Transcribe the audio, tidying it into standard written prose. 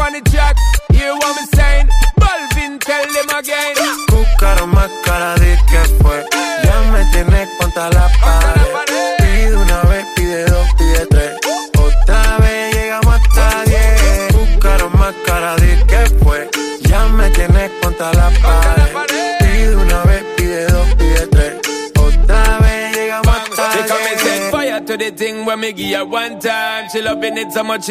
on the track. Hear what me saying? Balvin, tell them again. Buscaron más cara de que fue. Ya me tienes contra la pared. Pide una vez, pide dos, pide tres. Otra vez llegamos hasta 10. Buscaron más cara de que fue. Ya me tienes contra la pared. Pide una vez, pide dos, pide tres. Otra vez llegamos hasta 10. They come and set fire to the thing when me give her one time. She loving it so much.